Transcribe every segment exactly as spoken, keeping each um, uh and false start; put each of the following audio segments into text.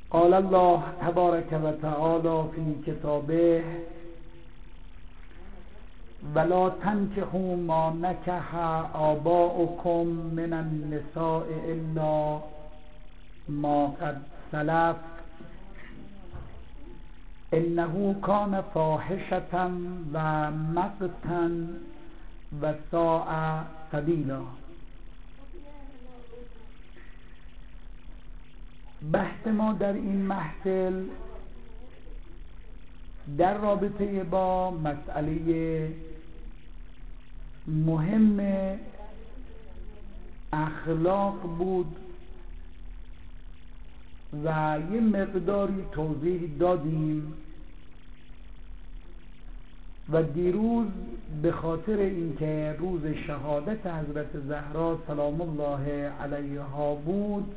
قال الله تبارک و تعالی فی کتابه ولا تنکحوا ما نکح آباؤکم من النساء الا ما قد سلف انه کان فاحشة و مقتا و ساء سبیلا. بحث ما در این محفل در رابطه با مسئله مهم اخلاق بود و یه مقداری توضیح دادیم و دیروز به خاطر اینکه روز شهادت حضرت زهرا سلام الله علیها بود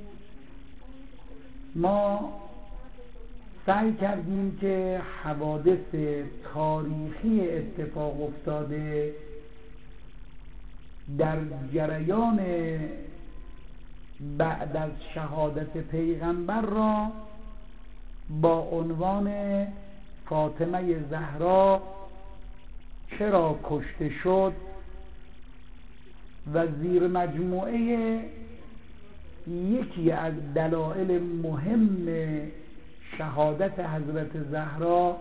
ما سعی کردیم که حوادث تاریخی اتفاق افتاده در جریان بعد از شهادت پیغمبر را با عنوان فاطمه زهرا چرا کشته شد و زیر مجموعه یکی از دلایل مهم شهادت حضرت زهرا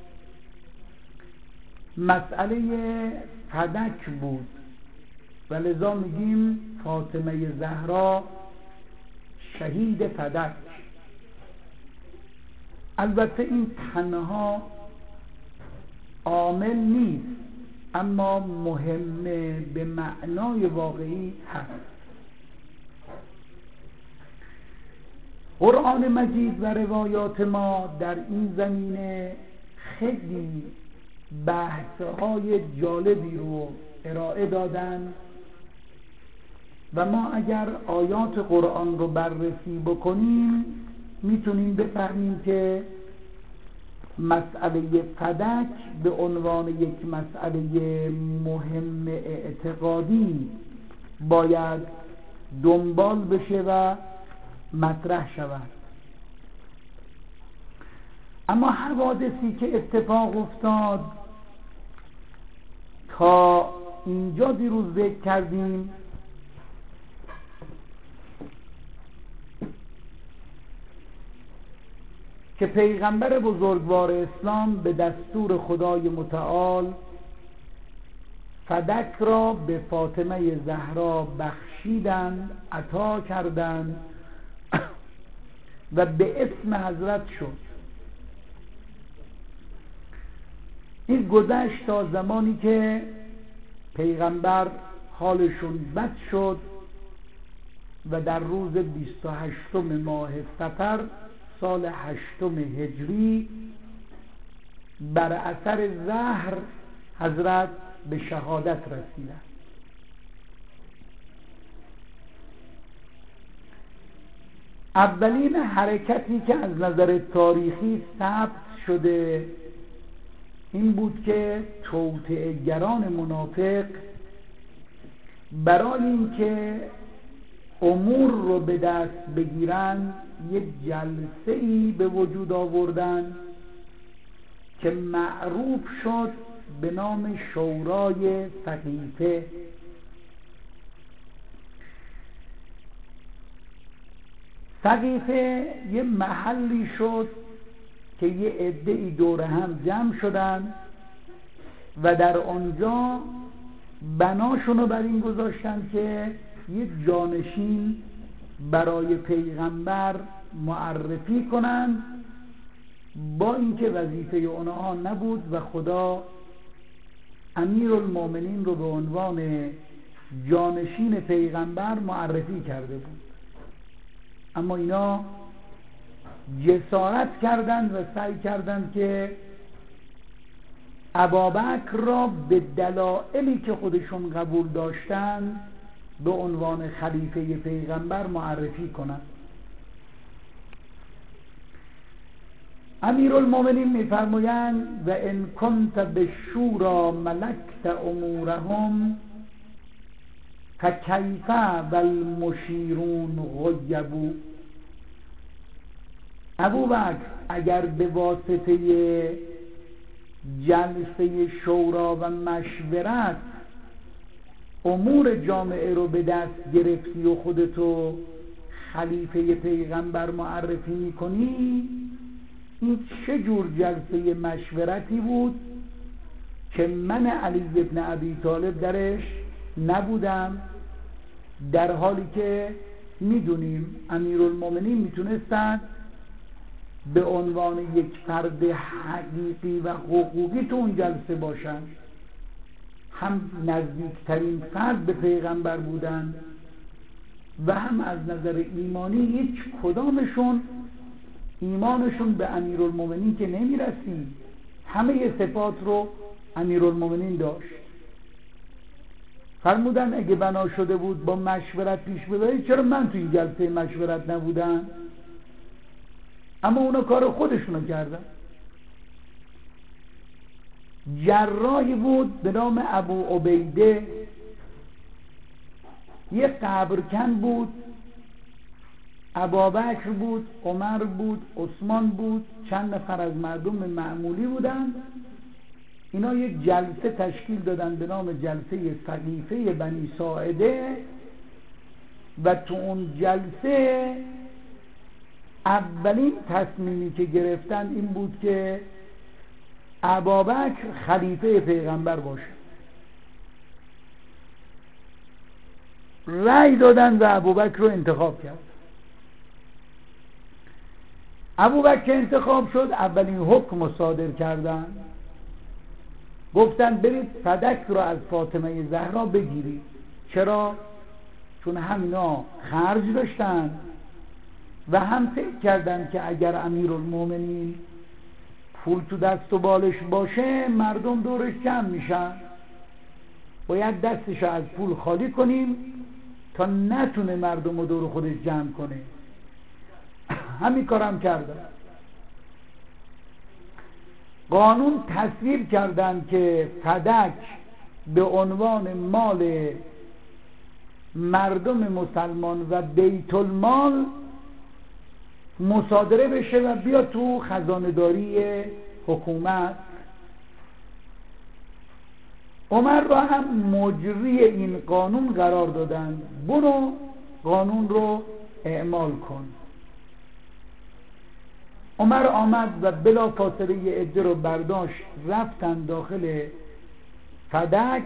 مسئله فدک بود و لذا میگیم فاطمه زهرا شهید فدک. البته این تنها عامل نیست اما مهمه به معنای واقعی هست. قرآن مجید و روایات ما در این زمینه خیلی بحث‌های جالبی رو ارائه دادن و ما اگر آیات قرآن رو بررسی بکنیم میتونیم بفهمیم که مسئله فدک به عنوان یک مسئله مهم اعتقادی باید دنبال بشه و مطرح شود. اما حوادثی که اتفاق افتاد تا اینجا دیروز ذکر کردیم که پیغمبر بزرگوار اسلام به دستور خدای متعال فدک را به فاطمه زهرا بخشیدند، عطا کردند و به اسم حضرت شد. این گذشت تا زمانی که پیغمبر حالشون بد شد و در روز بیست و هشتم ماه صفر سال هشتم هجری بر اثر زهر حضرت به شهادت رسیدند. اولین حرکتی که از نظر تاریخی ثبت شده این بود که توطئه‌گران منافق برای اینکه امور رو به دست بگیرن یک جلسه‌ای به وجود آوردن که معروف شد به نام شورای سقیفه. سقیفه یه محلی شد که یه عده‌ای دور هم جمع شدن و در آنجا بناشونو بر این گذاشتن که یه جانشین برای پیغمبر معرفی کنند، با اینکه وظیفه اونها نبود و خدا امیرالمومنین رو به عنوان جانشین پیغمبر معرفی کرده بود. اما اینا جسارت کردند و سعی کردند که ابابکر را به دلایلی که خودشون قبول داشتند به عنوان خلیفه پیغمبر معرفی کنند. امیرالمومنین می‌فرمایند و ان کنت بالشورى ملکت امورهم فکیف والمشیرون غیبوا. ابوبکر اگر به واسطه جلسه شورا و مشورت امور جامعه رو به دست گرفتی و خودتو خلیفه پیغمبر معرفی میکنی، این چه جور جلسه مشورتی بود که من علی ابن ابی طالب درش نبودم، در حالی که میدونیم امیرالمومنین میتونستن به عنوان یک فرد حقیقی و حقوقی تو اون جلسه باشن، هم نزدیکترین فرد به پیغمبر بودن و هم از نظر ایمانی هیچ کدامشون ایمانشون به امیرالمومنین که نمیرسید، همه صفات رو امیرالمومنین داشت. فرمودن اگه بنا شده بود با مشورت پیش ببرید، چرا من تو این جلسه مشورت نبودم؟ اما اونا کار خودشونو کردن. جراحی بود به نام ابو عبیده، یه قبرکن بود، ابابکر بود، عمر بود، عثمان بود، چند نفر از مردم معمولی بودن. اینا یک جلسه تشکیل دادن به نام جلسه سقیفه بنی ساعده و تو اون جلسه اولین تصمیمی که گرفتن این بود که ابابکر خلیفه پیغمبر باشه. رأی دادن و ابوبکر رو انتخاب کرد. ابوبکر انتخاب شد، اولین حکم رو صادر کردن، گفتن برید فدک رو از فاطمه زهرا بگیرید. چرا؟ چون همینا خرج داشتن و هم فکر کردن که اگر امیرالمومنین پول تو دست و بالش باشه مردم دورش جمع میشن، باید دستش از پول خالی کنیم تا نتونه مردم رو دور خودش جمع کنه. همین کارم کردن. قانون تصویب کردن که فدک به عنوان مال مردم مسلمان و بیت المال مصادره بشه و بیا تو خزانه‌داری حکومت. عمر را هم مجری این قانون قرار دادن، برو قانون رو اعمال کن. عمر آمد و بلا فاصله یه عده رو برداشت، رفتن داخل فدک،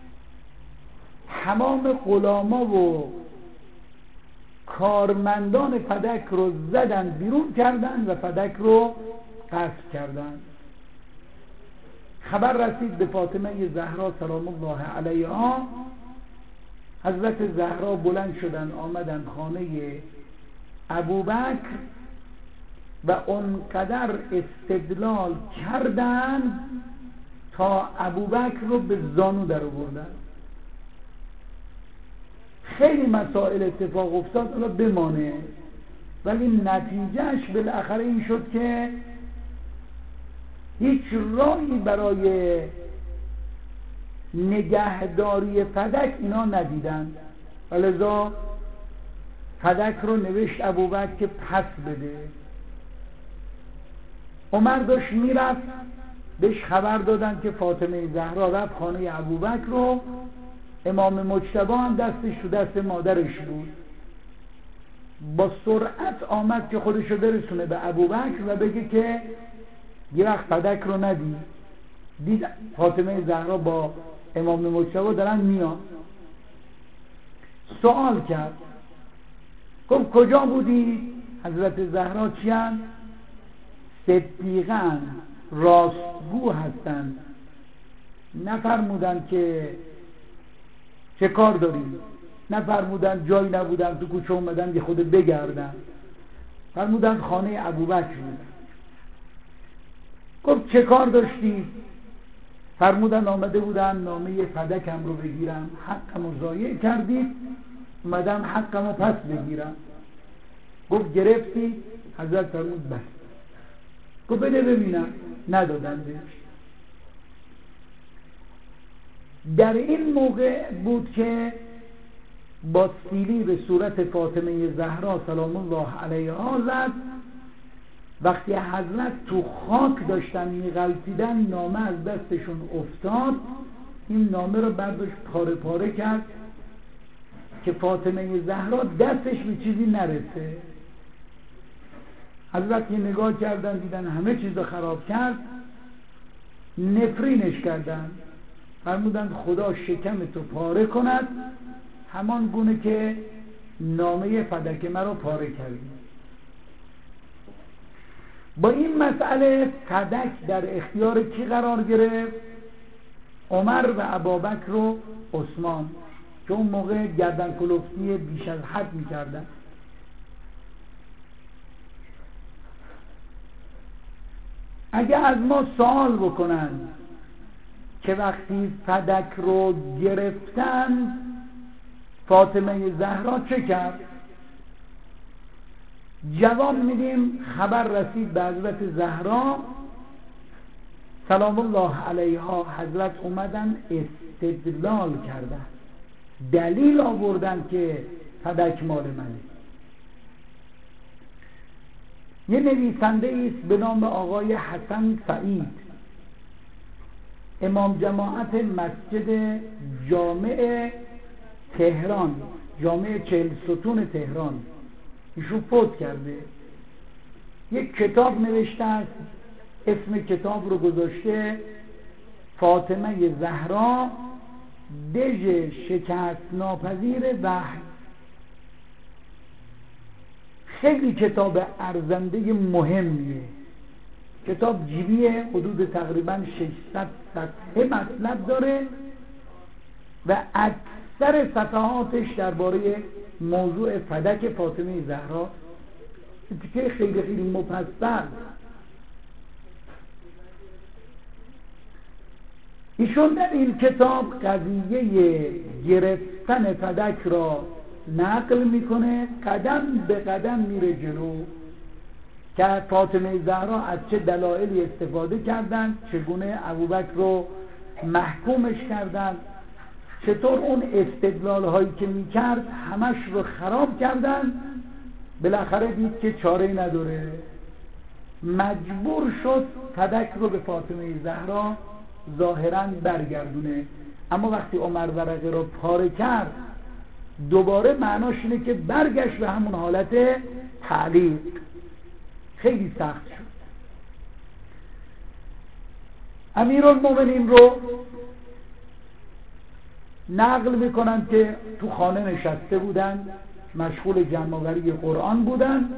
تمام غلاما و کارمندان فدک رو زدن بیرون کردن و فدک رو غصب کردن. خبر رسید به فاطمه زهرا سلام الله علیها. حضرت زهرا بلند شدن آمدن خانه ابوبکر و اونقدر استدلال کردن تا ابوبکر رو به زانو در آوردن. خیلی مسائل اتفاق افتاد، حالا بمانه، ولی نتیجهش بالاخره این شد که هیچ راهی برای نگهداری فدک اینا ندیدن و لذا فدک رو نوشت ابوبکر که پس بده. عمر داشت میرفت، بهش خبر دادن که فاطمه زهرا رفت خانه ابوبکر رو. امام مجتبی هم دستش تو دست مادرش بود، با سرعت آمد که خودشو برسونه به ابوبکر و بگه که یه وقت فدک رو ندی. دید فاطمه زهرا با امام مجتبی دارن میان، سوال کرد، گفت کجا بودی؟ حضرت زهرا چیان؟ صدیقاً راستگو هستن، نفرمودن که چه کار داریم، نفرمودن جایی نبودن تو کوچه اومدن یه خود بگردن، فرمودن خانه ابوبکر بودن. گفت چه کار داشتی؟ فرمودن آمده بودن نامه فدکم رو بگیرم، حقم رو ضایع کردید، اومدم حقم رو پس بگیرم. گفت گرفتی؟ حضرت فرمود بس. گفت بده ببینم، ندادن بهش. در این موقع بود که با سیلی به صورت فاطمه زهرا سلام الله علیها زد وقتی حضرت تو خاک داشتن میغلطیدن نامه از دستشون افتاد، این نامه رو برداشت پاره پاره کرد که فاطمه زهرا دستش به چیزی نرسه. حضرت یه نگاه کردن دیدن همه چیز رو خراب کرد، نفرینش کردن، فرمودن خدا شکم تو پاره کند همان گونه که نامه فدک مرا پاره کردی. با این مسئله فدک در اختیار کی قرار گرفت؟ عمر و ابابکر و عثمان، که اون موقع گردن کلفتی بیش از حد میکردن. اگه از ما سوال بکنن که وقتی فدک رو گرفتن فاطمه زهرا چه کرد؟ جواب میدیم خبر رسید به حضرت زهرا سلام الله علیها. حضرت اومدن استدلال کردن، دلیل آوردن که فدک مال منه. یه نویسنده ایست به نام آقای حسن سعید، امام جماعت مسجد جامع تهران، جامع چهل ستون تهران، ایشون فوت کرده. یک کتاب نوشته است، اسم کتاب رو گذاشته فاطمه زهرا دژ شکست ناپذیر وحی. خیلی کتاب ارزنده مهمیه، کتاب جیبیه، حدود تقریبا ششصد صفحه مطلب داره و اکثر صفحاتش درباره موضوع فدک فاطمه زهرا، که خیلی خیلی مفصل. ایشون در این کتاب قضیه گرفتن فدک را نقل میکنه، قدم به قدم میره جلو که فاطمه زهرا از چه دلایلی استفاده کردن، چگونه ابوبکر رو محکومش کردن، چطور اون استدلال هایی که میکرد همش رو خراب کردن. بالاخره دید که چاره نداره، مجبور شد فدک رو به فاطمه زهرا ظاهراً برگردونه. اما وقتی عمر ورقه رو پاره کرد دوباره معناش اینه که برگشت به همون حالت تعلیق. خیلی سخت شد. امیرالمومنین رو نقل میکنن که تو خانه نشسته بودن، مشغول جمع‌آوری قرآن بودن.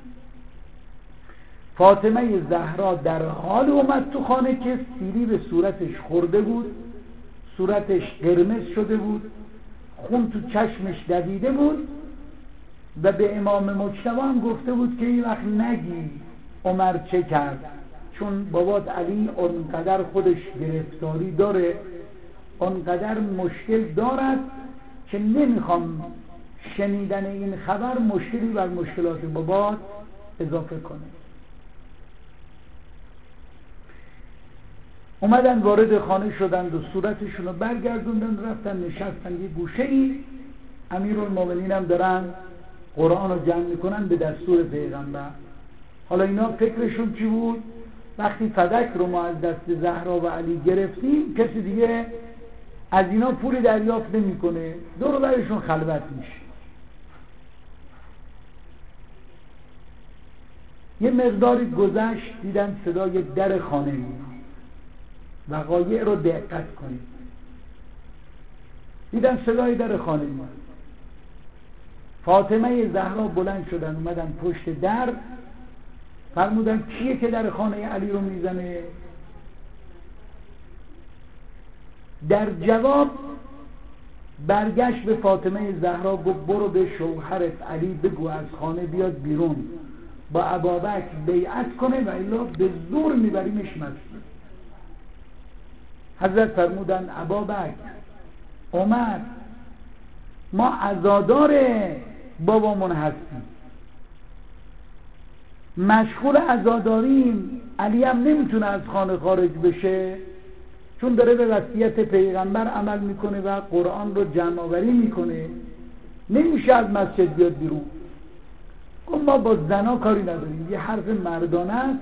فاطمه زهرا در حال اومد تو خانه که سیلی به صورتش خورده بود، صورتش قرمز شده بود، خون تو چشمش دویده بود و به امام مجتبی هم گفته بود که این وقت نگی عمر چه کرد، چون بابات علی اونقدر خودش گرفتاری داره، اونقدر مشکل دارد که نمیخوام شنیدن این خبر مشکلی بر مشکلات بابات اضافه کنه. اومدن وارد خانه شدند و صورتشون رو برگردوندن، رفتن نشستن یه گوشه‌ای. امیرالمومنین هم دارن قرآن رو جمع میکنن به دستور پیغمبر. حالا اینا فکرشون چی بود؟ وقتی فدک رو ما از دست زهرا و علی گرفتیم کسی دیگه از اینا پولی دریافت نمیکنه، دور و برشون خلوت میشه. یه مقداری گذشت دیدن صدای در خانه میاد. وقایع رو دقت کنید. دیدن صدای در خانه میاد. فاطمه زهرا بلند شدن اومدن پشت در، فرمودن کیه که در خانه علی رو میزنه؟ در جواب برگشت به فاطمه زهرا گفت برو به شوهرت علی بگو از خانه بیاد بیرون، با ابابکر بیعت کنه و الا به زور میبریمش مسجد. حضرت فرمودن ابابکر، عمر، ما عزادار بابامون هستیم، مشغول عزاداریم، علی هم نمیتونه از خانه خارج بشه چون داره به وصیت پیغمبر عمل میکنه و قرآن رو جمع آوری میکنه، نمیشه از مسجد بیاد بیرون. گفت ما با زنا کاری نداریم، یه حرف مردانه است،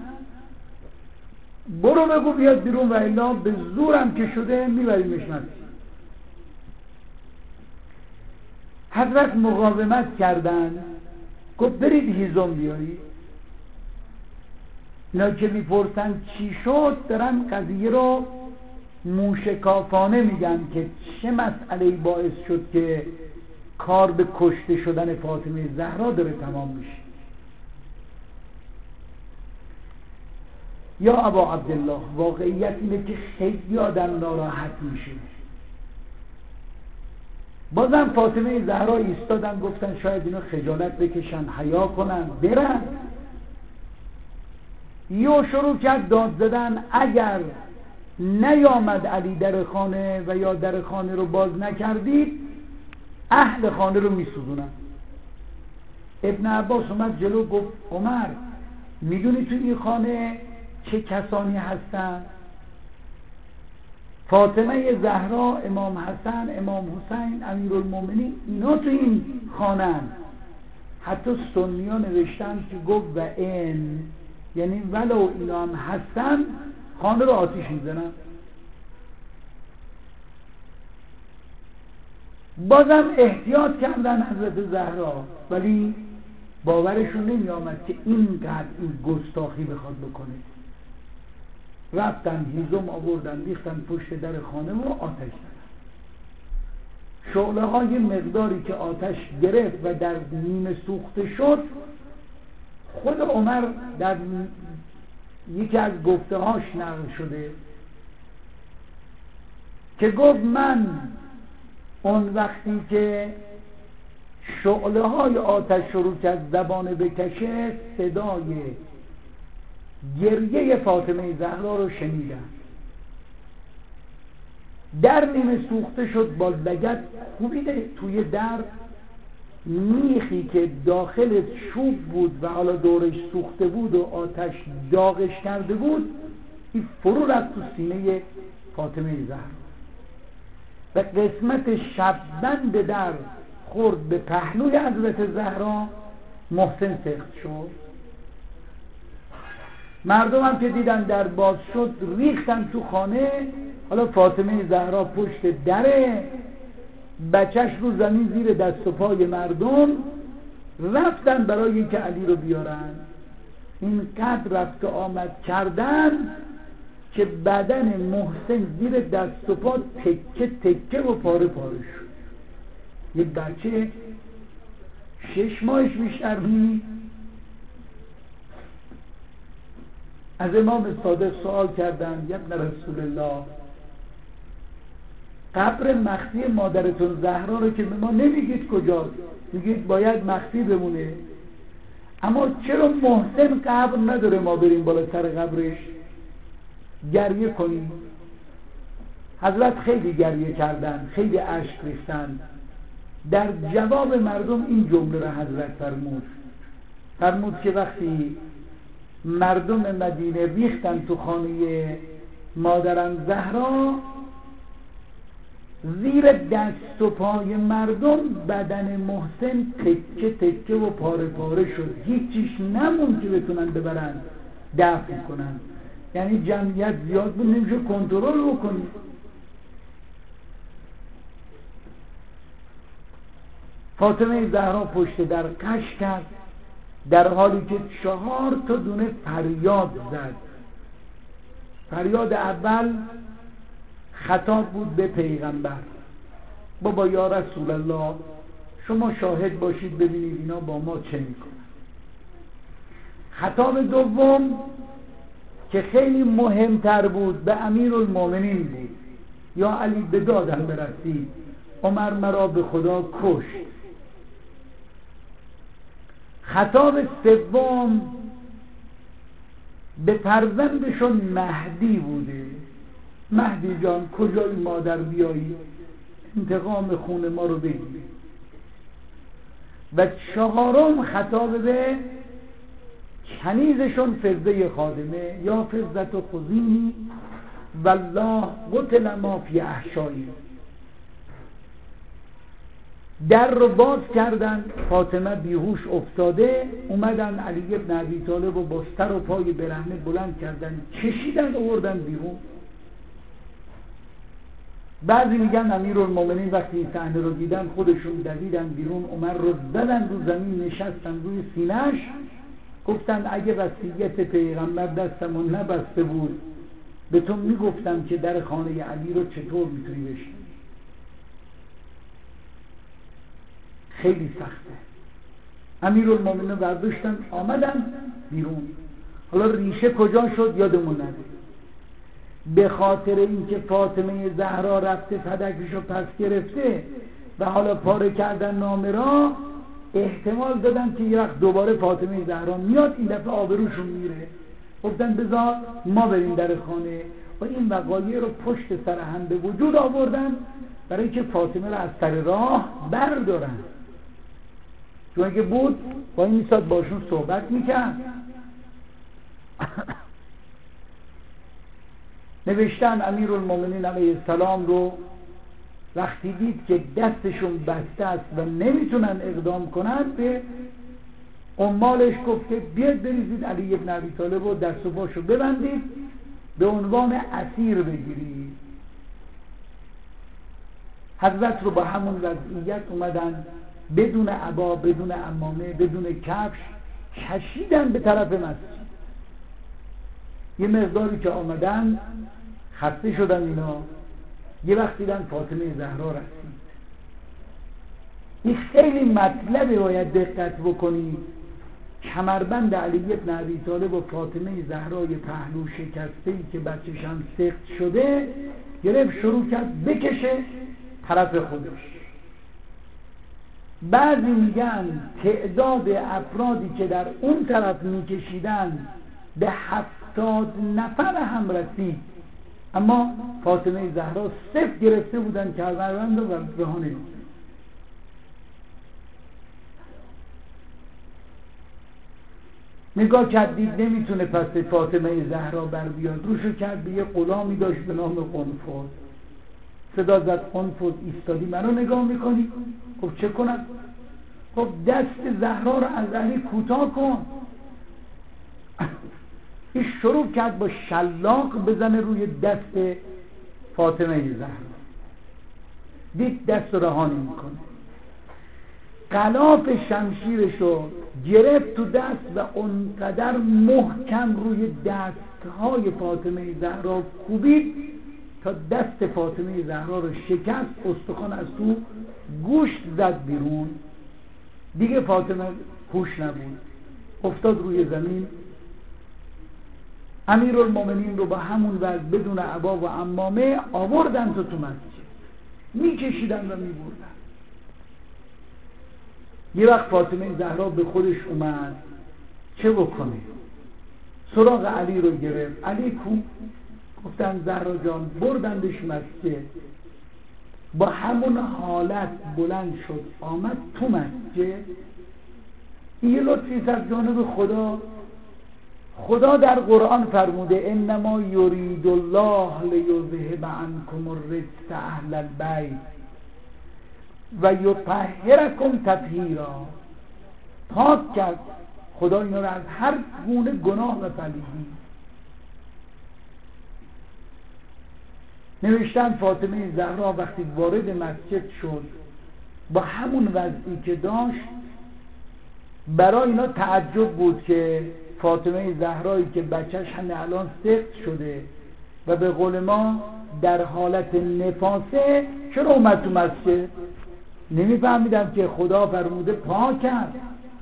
برو بگو بیاد بیرون و الا به زورم که شده میبریمش مسجد. حضرت مقاومت کردن، گفت برید هیزم بیارید. اینا که میپرسن چی شد دارن قضیه رو موشکافانه میگن که چه مسئله باعث شد که کار به کشته شدن فاطمه زهرا داره تمام میشه. یا ابا عبدالله، واقعیت اینه که خیلی آدم ناراحت میشه. بازم فاطمه زهرا ایستادن، گفتن شاید اینو خجالت بکشن، حیا کنن، برن. یو شروع کرد داد زدن، اگر نیامد علی در خانه و یا در خانه رو باز نکردید اهل خانه رو میسوزونن. ابن عباس اومد جلو، گفت عمر میدونی تو این خانه چه کسانی هستن؟ فاطمه زهرا، امام حسن، امام حسین، امیرالمومنین، اینا تو این خانه هن. حتی سنی ها نوشتن که گفت و این، یعنی ولو اینا هم هستن خانه رو آتیش میزنن. بازم احتیاط کردن حضرت زهرا، ولی باورشون نمی آمد که اینقدر این گستاخی بخواد بکنه. رفتن هیزم آوردن ریختن پشت در خانه و آتش زدن. شعله های مقداری که آتش گرفت و در نیمه سوخته شد، خود عمر در یکی از گفته هاش نقل شده که گفت من اون وقتی که شعله های آتش شروع کرد زبانه بکشه، صدای گریه فاطمه زهرا رو شنیدم. در نیمه سوخته شد، با لگد کوبیده توی در، میخی که داخل چوب بود و حالا دورش سوخته بود و آتش داغش کرده بود، این فرو رفت تو سینه فاطمه زهرا و قسمت شببند در خورد به پهلوی حضرت زهرا. محسن سخت شد. مردم هم که دیدن در باز شد ریختن تو خانه. حالا فاطمه زهرا پشت دره، بچهش رو زمین زیر دست و پای مردم، رفتن برای اینکه علی رو بیارن. اینقدر رفت و آمد کردن که بدن محسن زیر دست و پا تکه تکه و پاره پاره شد. یه بچه شش ماهش بیشتر نیست. از امام صادق سوال کردن، یا ابن رسول الله، قبر مخفی مادرتون زهرا رو که به ما نمیگید کجاست، میگید باید مخفی بمونه، اما چرا محسن قبر نداره ما بریم بالا سر قبرش گریه کنیم؟ حضرت خیلی گریه کردن، خیلی اشک ریختن. در جواب مردم این جمله را حضرت فرمود فرمود که وقتی مردم مدینه ریختن تو خانه مادرم زهرا، زیر دست و پای مردم بدن محسن تکه تکه و پاره پاره شد، هیچیش نمون که بتونن ببرن دفن کنن. یعنی جمعیت زیاد بود، نمیشه کنترل بکنی. فاطمه زهرا پشت در کش کرد، در حالی که چهار تا دونه فریاد زد. فریاد اول خطاب بود به پیغمبر، بابا یا رسول الله شما شاهد باشید ببینید اینا با ما چه میکنن. خطاب دوم که خیلی مهمتر بود به امیرالمومنین بود، یا علی به دادم برسید، عمر مرا به خدا کشت. خطاب سوم به فرزندشون مهدی بوده، مهدی جان کجای مادر بیایی انتقام خون ما رو بگیری. و چهارم خطاب به کنیزشون فضه خادمه، یا فضت و خزینی والله قتل ما فی احشایی. در رو باز کردن، فاطمه بیهوش افتاده، اومدن علی بن ابی طالب و با سر و پای برهنه بلند کردن، کشیدن آوردن بیرون. بعضی میگن امیرالمومنین وقتی این صحنه رو دیدن خودشون دویدن بیرون، عمر رو زدن رو زمین، نشستن روی سینه‌اش، گفتن اگه وصیت پیغمبر دستمون نبسته بود به تو میگفتم که در خانه علی رو چطور میتونی بشی. خیلی سخته. امیرالمومنین برداشتن آمدن بیرون. حالا ریشه کجا شد یادمون نده. به خاطر اینکه فاطمه زهرا رفته فدکشو پس گرفته و حالا پاره کردن نامه را، احتمال دادن که یه وقت دوباره فاطمه زهرا میاد، این دفعه آبروشون میره. گفتن بذار ما بریم در خانه و این وقایع رو پشت سر هم به وجود آوردن برای که فاطمه رو از سر راه بردارن. چون اگه بود با این میساد باشون صحبت میکرد. نوشتن امیرالمومنین علیه السلام رو وقتی دید که دستشون بسته است و نمیتونن اقدام کنن، به عمالش گفت که بیاد بریزید علی بن ابی طالب و دست و پاشو ببندید، به عنوان اسیر بگیرید. حضرت رو با همون وضعیت اومدن بدون عبا، بدون عمامه، بدون کفش کشیدن به طرف مسجد. یه مقداری که آمدن خسته شدن اینا، یه وقت دیدن فاطمه زهرا رسید. این خیلی مطلبه، باید دقت بکنید. کمربند علی بن ابی طالب و فاطمه زهرای پهلو شکسته‌ای که بچه‌ش هم سخت شده گرفت شروع کرد بکشه طرف خودش. بعضی میگن تعداد افرادی که در اون طرف میکشیدن به هفتاد نفر هم رسید، اما فاطمه زهرا صفر گرفته بودن کمربند و رها نمی‌کرد. نگاه کرد دید نمیتونه پس فاطمه زهرا بر بیاد، روشو کرد به یه غلامی داشت به نام قنفذ. صدا زد قنفذ ایستادی منو نگاه میکنی؟ خب چه کنم؟ خب دست زهرا رو از علی کوتاه کن. این شروع کرد با شلاق بزنه روی دست فاطمه زهرا. دید دست رها نمیکنه، غلاف شمشیرشو گرفت تو دست و اونقدر محکم روی دستهای فاطمه زهرا کوبید تا دست فاطمه زهرا رو شکست، استخوان از تو گوشت زد بیرون. دیگه فاطمه هوش نبود، افتاد روی زمین. امیرالمومنین رو با همون وضع بدون عبا و عمامه آوردن تا تو مسجد، میکشیدن و میبردن. یه وقت فاطمه زهرا به خودش اومد چه بکنه، سراغ علی رو گرفت. علی کو؟ گفتن زهرا جان. بردندش مسجد، با همون حالت بلند شد آمد تو مسجد. یه لطفی از جانب خدا. خدا در قرآن فرموده انما یرید الله لیذهب عنکم الرجس اهل البیت و یطهرکم تطهیرا. پاک کرد خدا اینا رو از هر گونه گناه و پلیدی. نوشتن فاطمه زهرا وقتی وارد مسجد شد با همون وضعی که داشت، برای اینا تعجب بود که فاطمه زهرایی که بچهش همه الان سخت شده و به قول ما در حالت نفاسه چرا اومد تو مسجد؟ نمیفهمیدم که خدا فرموده پاک کرد.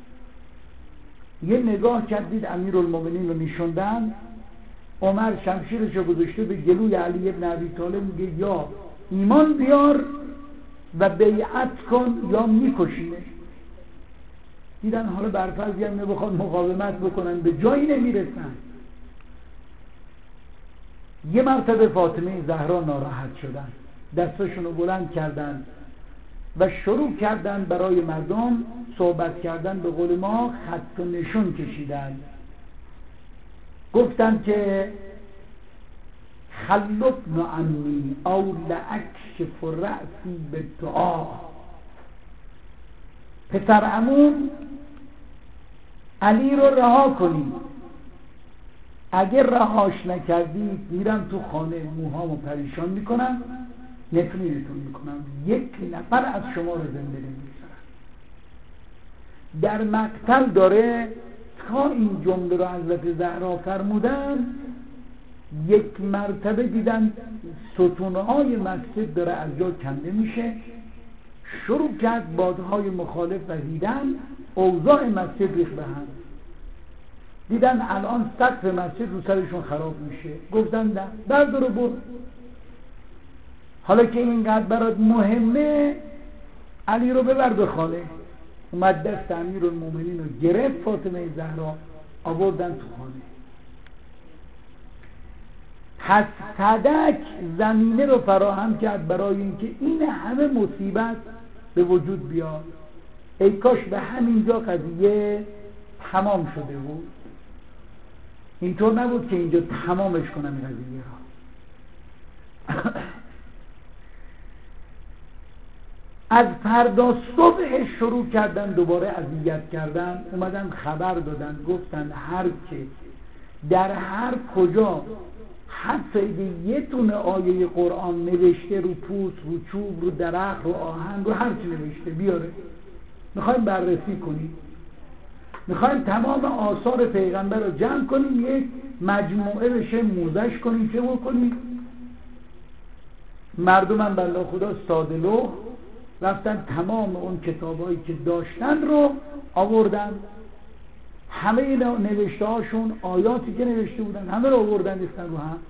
یه نگاه کردید امیرالمومنین رو نشوندن. عمر شمشیرش رو گذاشته به گلوی علی بن ابی طالب، میگه یا ایمان بیار و بیعت کن یا میکشینه. دیدن حالا برفرضی هم نبخواد مقاومت بکنن به جایی نمیرسن. یه مرتبه فاطمه زهرا ناراحت شدن، دستاشون رو بلند کردن و شروع کردن برای مردم صحبت کردن، به قول ما خط و نشون کشیدن. گفتن که خلبن عنی او لأکشف رأسی بالدعا. پسر عمو علی رو رها کنید، اگر رهاش نکردید میرم تو خانه موهامو پریشان میکنم، نفرینتون میکنم، یک نفر از شما رو زنده نمیذارم. در مقتل داره تا این جمله رو حضرت زهرا فرمودن، یک مرتبه دیدن ستونهای مسجد داره از جا کنده میشه، شروع کرد بادهای مخالف وزیدن، اوضاع مسجد ریخت به هم. دیدن الان سقف مسجد رو سرشون خراب میشه، گفتن نه بردارو برو. حالا که اینقدر برات مهمه علی رو ببر به خانه. اومد دست امیرالمومنین رو گرفت، فاطمه زهرا آوردن تو خانه. پس صدک زمینه رو فراهم کرد برای اینکه این همه مصیبت به وجود بیاد. ای کاش به همینجا قضیه تمام شده بود. اینطور نبود که اینجا تمامش کنم این قضیه را. از فردا صبح شروع کردن دوباره اذیت کردن، اومدن خبر دادن، گفتن هر که در هر کجا حتی اگه یه تونه آیه قرآن نوشته رو پوست، رو چوب، رو درخت، رو آهن، رو هر چی نوشته بیاره، میخوایم بررسی کنیم، میخوایم تمام آثار پیغمبر رو جمع کنیم، یک مجموعه بشه موزش کنیم، چه بکنیم. مردم هم بنده خدا ساده لوح رفتن تمام اون کتابایی که داشتن رو آوردن، همه نوشته هاشون، آیاتی که نوشته بودن همه رو آوردن ریختن رو هم.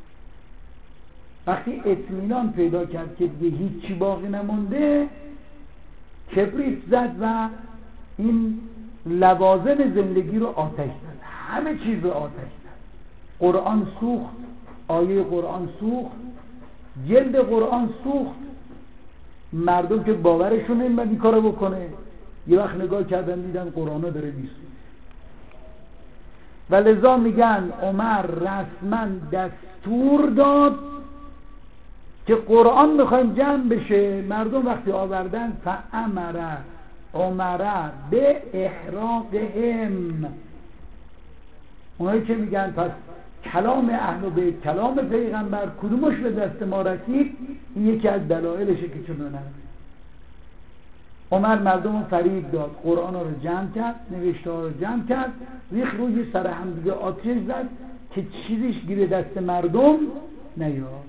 وقتی اطمینان پیدا کرد که دیگه هیچی باقی نمونده، کبریت زد و این لوازم زندگی رو آتش زد، همه چیز رو آتش زد. قرآن سوخت، آیه قرآن سوخت، جلد قرآن سوخت. مردم که باورشون نمیاد این کارو بکنه، یه وقت نگاه کردن دیدن قرآنو داره میسوزه. و لذا میگن عمر رسما دستور داد که قرآن میخوایم جمع بشه. مردم وقتی آوردن فامر عمر به احراقهم، اونایی که میگن پس کلام اهل بیت، کلام پیغمبر کدومش به دست ما رسید، این یکی از دلایلشه که چون نه. عمر مردم رو فریب داد، قرآن رو جمع کرد، نوشته ها رو جمع کرد، ریخ روی سر هم دیگه آتش زد که چیزیش گیر دست مردم نیاد.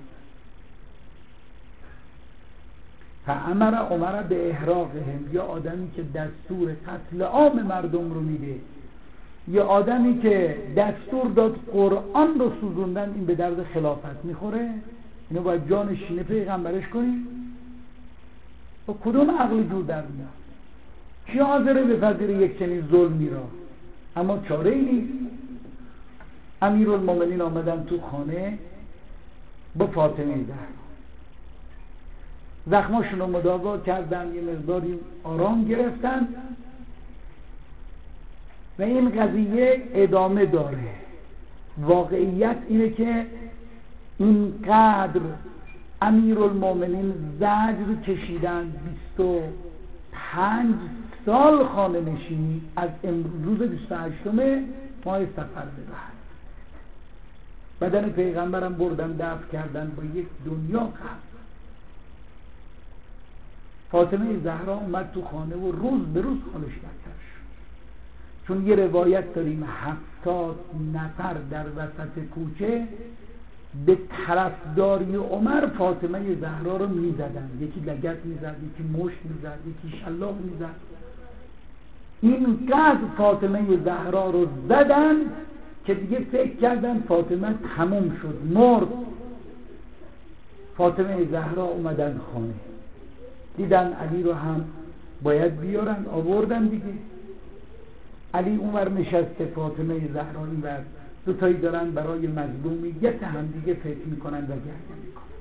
فامر عمر به احراقهم، یا آدمی که دستور قتل عام مردم رو میده، یا آدمی که دستور داد قرآن رو سوزوندن، این به درد خلافت میخوره؟ اینو باید جان شینه پیغمبرش کنیم؟ با کدوم عقل جور در میاد؟ کی حاضره به فضیل یک چنین ظلمی را؟ اما چاره ای نیست. امیرالمومنین آمدن تو خانه با فاطمه زهرا، زخماشون رو مداوا کردن، یه مقداری آرام گرفتن و این قضیه ادامه داره. واقعیت اینه که اینقدر امیرالمومنین زجر کشیدن، بیست و پنج سال خانه نشینی، از امروز بیست و هشتم ماه صفر به بعد. بدن پیغمبرم بردن دفن کردن با یک دنیا قبل. فاطمه زهرا اومد تو خانه و روز به روز حالش بدتر شد، چون یه روایت داریم هفتاد نفر در وسط کوچه به طرفداری عمر فاطمه زهرا رو میزدن، یکی لگد میزد، یکی مشت میزد، یکی شلاق میزد. اینقدر فاطمه زهرا رو زدن که دیگه فکر کردن فاطمه تموم شد، مرد. فاطمه زهرا اومدن خانه، دیدن علی رو هم باید بیارن، آوردن دیگه. علی اونور نشسته، فاطمه زهرا اینور، دوتایی دارن برای مظلومیت هم دیگه فکر میکنن و گریه میکنن.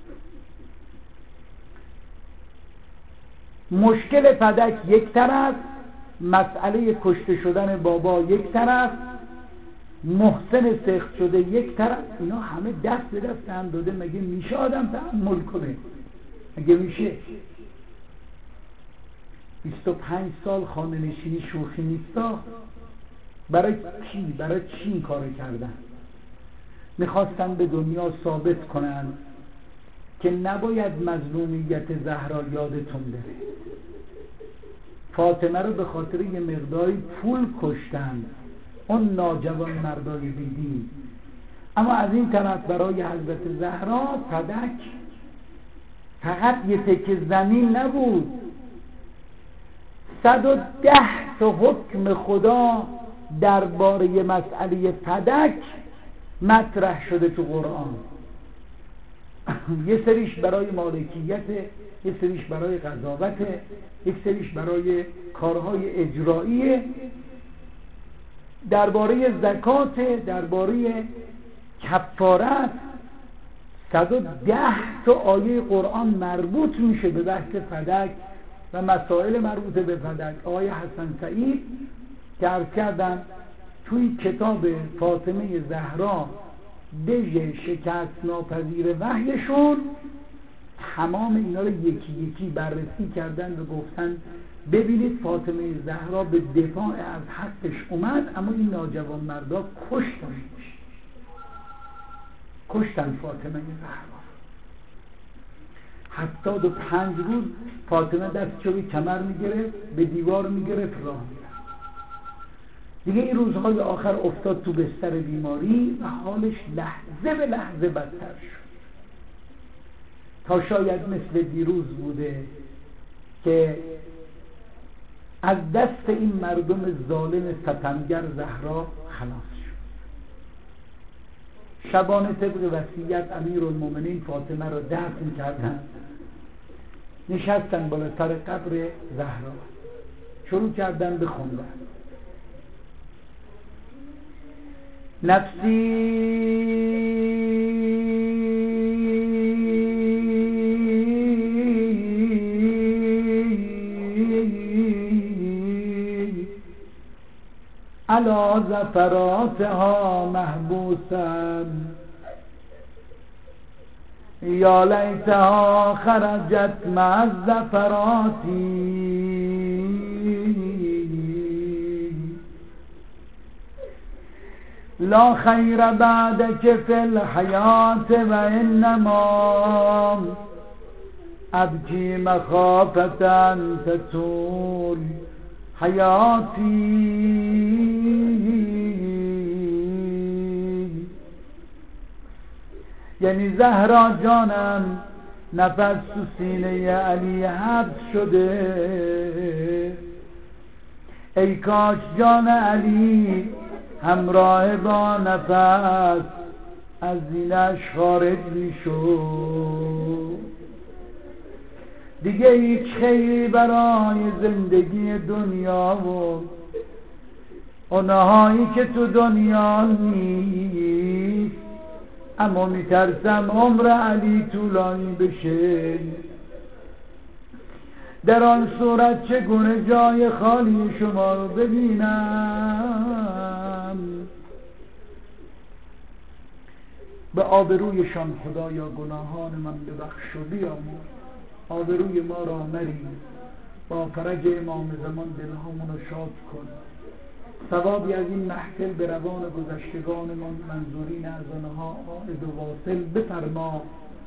مشکل فدک یک طرف، مسئله کشته شدن بابا یک طرف، محسن سخت شده یک طرف. اینا همه دست به دست هم داده. مگه میشه آدم تحمل کنه؟ مگه میشه؟ بیست و پنج سال خانه نشینی شوخی نیستا. برای کی؟ برای چی این کار کردن؟ میخواستن به دنیا ثابت کنن که نباید مظلومیت زهرا یادتون بره. فاطمه رو به خاطر یه مقداری پول کشتن، اون ناجوان مردای بیدین. اما از این طرف برای حضرت زهرا فدک فقط یه تکه زمین نبود، صد و ده تا حکم خدا درباره مسئله فدک مطرح شده تو قرآن. یه سریش برای مالکیت، یه سریش برای قضاوت، یک سریش برای کارهای اجرایی، درباره زکات، درباره کفارت. صد و ده تا آیه قرآن مربوط میشه به بحث فدک و مسائل مربوط به فدک. آقای حسن سعید که عرض کردم توی کتاب فاطمه زهرا دژ شکست ناپذیر وحیشون تمام اینا رو یکی یکی بررسی کردن و گفتن ببینید فاطمه زهرا به دفاع از حقش اومد، اما این ناجوان مردا کشتنش، کشتن فاطمه زهرا. هفتاد و پنج روز فاطمه دستشو به کمر میگرفت، به دیوار میگرفت، راه میرفت. دیگه این روزهای آخر افتاد تو بستر بیماری و حالش لحظه به لحظه بدتر شد، تا شاید مثل دیروز بوده که از دست این مردم ظالم ستمگر زهرا خلاص شد. شبانه طبق وصیت امیرالمومنین فاطمه را دفن کردن، نشستن بالا سر قبر زهرا، شروع کردن به خوندن. نفسی علی زفراتها محبوسا یا لیتها خرجت مع الزفرات لا خیر بعدک فی الحیات و انما ابکی مخافتا تطول حیاتی. یعنی زهرا جانم نفس تو سینه علی حبس شده، ای کاش جان علی همراه با نفس از زینش خارج می شد. دیگه هیچ خیری برای زندگی دنیا و اونهایی که تو دنیا نیست، اما میترسم عمر علی طولانی بشه. در آن صورت چگونه جای خالی شما رو ببینم؟ به آبرویشان خدایا گناهان من ببخش و بیامرز، آبروی ما را مریم، با فرج امام زمان دلهامون رو شاد کن. ثوابی از این محفل به روان گذشتگانمان منظورین از آنها عائد و واصل بفرما.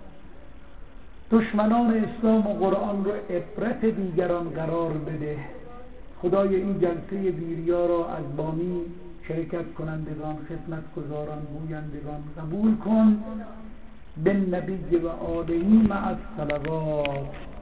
دشمنان اسلام و قرآن رو عبرت دیگران قرار بده. خدای این جلسه بیریا را از بامی شرکت کنندگان، خدمت گزاران، گویندگان قبول کن. بالنبی و آله مع الصلوات.